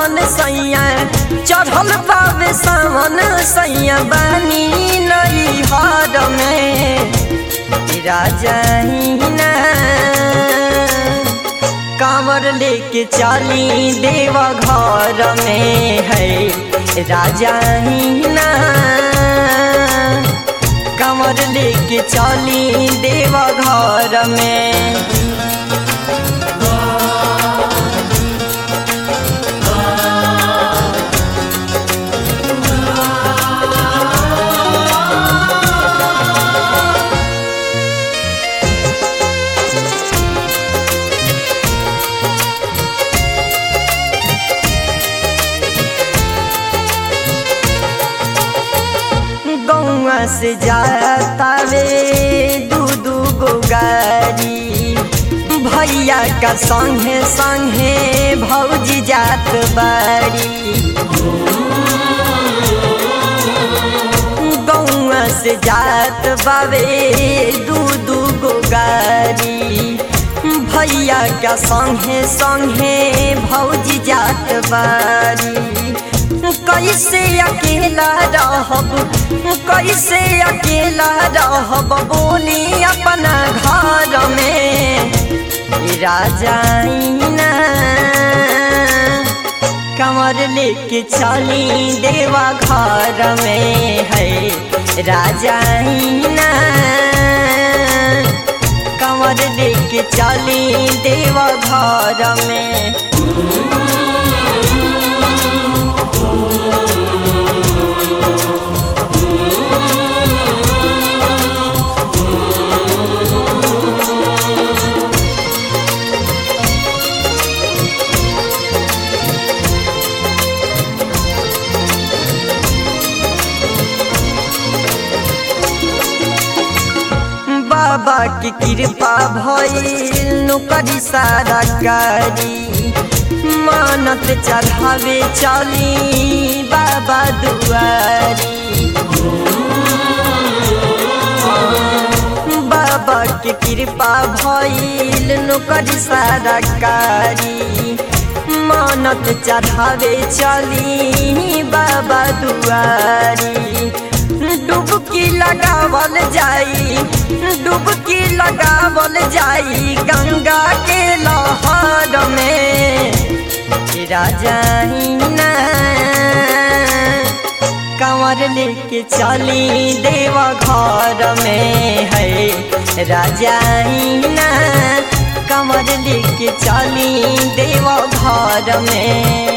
सावन सैया चढ़ल बाबे सावन सैया बानी नई हार में राजा हिना कांवर लेके चली देवा घर में है राजा हिना कांवर लेके चली देवा घर में। से जाता वे दू गो गाड़ी भैया का संगे संगे भौजी जात बाड़ी गौआ से जात बावे दू गो गाड़ी भैया का संगे संगे भौजी जात बाड़ी कैसे अकेला रहब कैसे अकेला रहब बोली अपना घर में राजा हिना कांवर लेके चली देवा घर में है राजा हिना कांवर लेके चली देवा घर में। बाबा की कृपा भइल नौकरी सारा कारी मानत चढ़ावे चली बाबा दुआरी बाबा की कृपा भइल नौकरी सारा कारी मानत चढ़ावे चली बाबा दुआरी डुबकी लगावल जाई डुबकी लगावल जाई गंगा के लहर में राजा हिना कांवर लेके चली देवा घर में है राजा हिना कांवर लेके चली देवा घर में।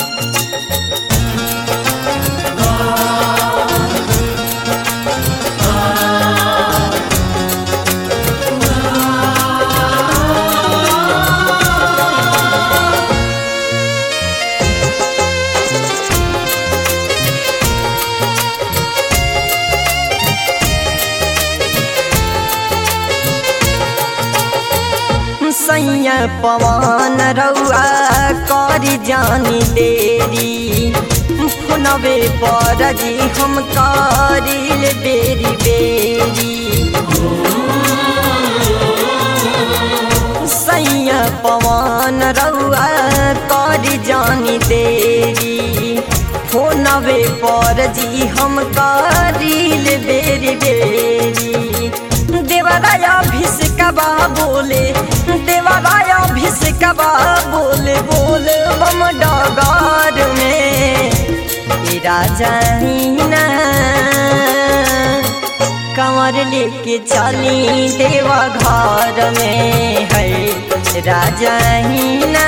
सैया पवन रउआ करी जानी देरी फोनवे पर जी हम करिल बेरी बेरी सैया पवन रउआ करी जानी देरी फोनवे पर जी हम करिल बेरी बेरी देवराया भिसकबा बोले देवराया भिसकबा बोले बोले बम डगार में राजा हिना कांवर लेके चली देवा घर में है राजा हिना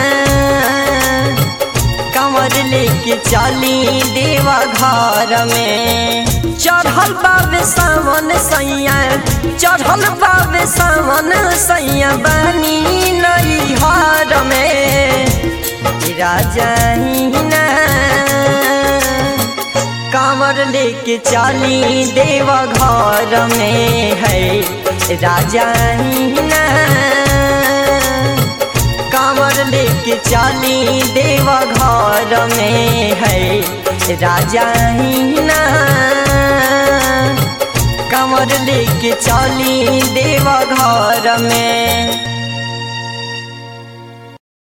कांवर लेके चली देवा घर में। चढ़ल बाबे सावन सैया चढ़ल बाबे सावन सैया बानी नई हार में राजा हिना कांवर लेके चली देवा घर में है राजा हिना कांवर लेके चली देवा घर में है राजा हिना कांवर लेके चली देवा घर में।